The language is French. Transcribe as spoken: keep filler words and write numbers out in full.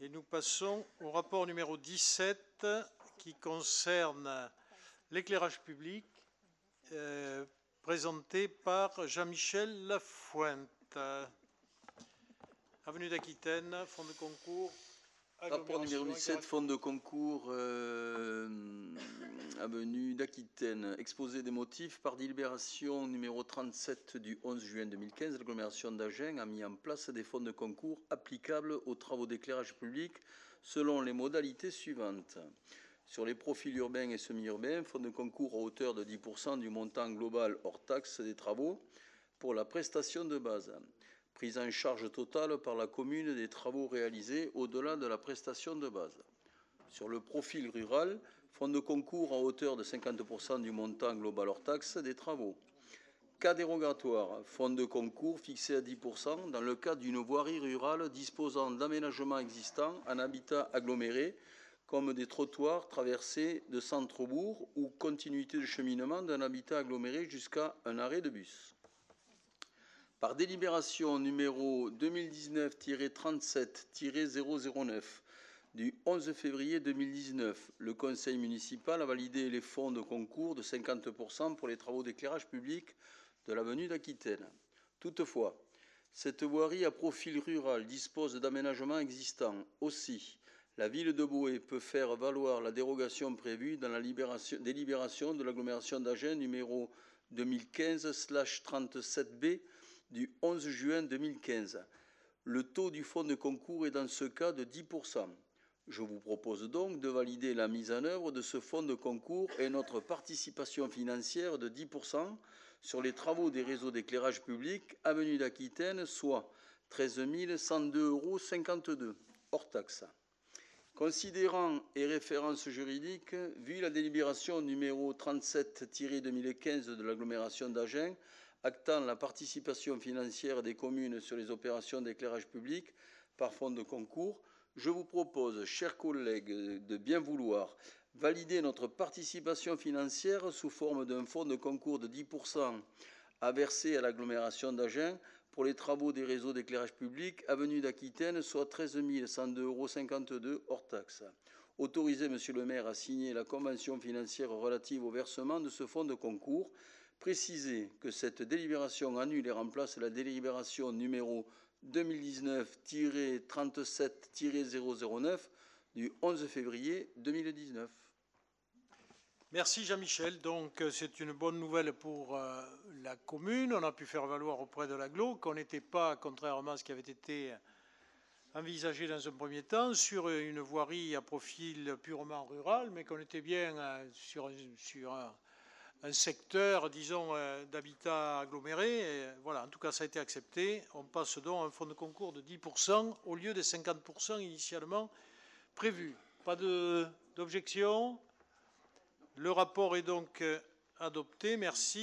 Et nous passons au rapport numéro dix-sept qui concerne l'éclairage public, euh, présenté par Jean-Michel Lafuente. Avenue d'Aquitaine, fonds de concours. Rapport numéro dix-sept, fonds de concours, euh, avenue d'Aquitaine. Exposé des motifs par délibération numéro trente-sept du onze juin deux mille quinze, l'agglomération d'Agen a mis en place des fonds de concours applicables aux travaux d'éclairage public selon les modalités suivantes. Sur les profils urbains et semi-urbains, fonds de concours à hauteur de dix pour cent du montant global hors taxe des travaux pour la prestation de base. Prise en charge totale par la commune des travaux réalisés au-delà de la prestation de base. Sur le profil rural, fonds de concours à hauteur de cinquante pour cent du montant global hors taxe des travaux. Cas dérogatoire, fonds de concours fixé à dix pour cent dans le cas d'une voirie rurale disposant d'aménagements existants en habitat aggloméré, comme des trottoirs traversés de centre-bourg ou continuité de cheminement d'un habitat aggloméré jusqu'à un arrêt de bus. Par délibération numéro deux mille dix-neuf tiret trente-sept tiret zéro zéro neuf du onze février deux mille dix-neuf, le Conseil municipal a validé les fonds de concours de cinquante pour cent pour les travaux d'éclairage public de l'avenue d'Aquitaine. Toutefois, cette voirie à profil rural dispose d'aménagements existants. Aussi, la ville de Boé peut faire valoir la dérogation prévue dans la délibération de l'agglomération d'Agen numéro deux mille quinze trente-sept B du onze juin deux mille quinze. Le taux du fonds de concours est dans ce cas de dix pour cent. Je vous propose donc de valider la mise en œuvre de ce fonds de concours et notre participation financière de dix pour cent sur les travaux des réseaux d'éclairage public avenue d'Aquitaine, soit treize mille cent deux euros cinquante-deux, hors taxe. Considérant et référence juridique, vu la délibération numéro trente-sept tiret deux mille quinze de l'agglomération d'Agen, actant la participation financière des communes sur les opérations d'éclairage public par fonds de concours, je vous propose, chers collègues, de bien vouloir valider notre participation financière sous forme d'un fonds de concours de dix pour cent à verser à l'agglomération d'Agen pour les travaux des réseaux d'éclairage public avenue d'Aquitaine, soit treize mille cent deux euros cinquante-deux hors taxe. Autoriser Monsieur le maire à signer la convention financière relative au versement de ce fonds de concours. Préciser que cette délibération annule et remplace la délibération numéro deux mille dix-neuf tiret trente-sept tiret zéro zéro neuf du onze février deux mille dix-neuf. Merci Jean-Michel. Donc c'est une bonne nouvelle pour euh, la commune. On a pu faire valoir auprès de l'agglo qu'on n'était pas, contrairement à ce qui avait été envisagé dans un premier temps, sur une voirie à profil purement rural, mais qu'on était bien euh, sur, sur un, un secteur, disons, euh, d'habitat aggloméré. Et voilà, en tout cas, ça a été accepté. On passe donc à un fonds de concours de dix pour cent au lieu des cinquante pour cent initialement prévus. Pas d'objection. Le rapport est donc adopté. Merci.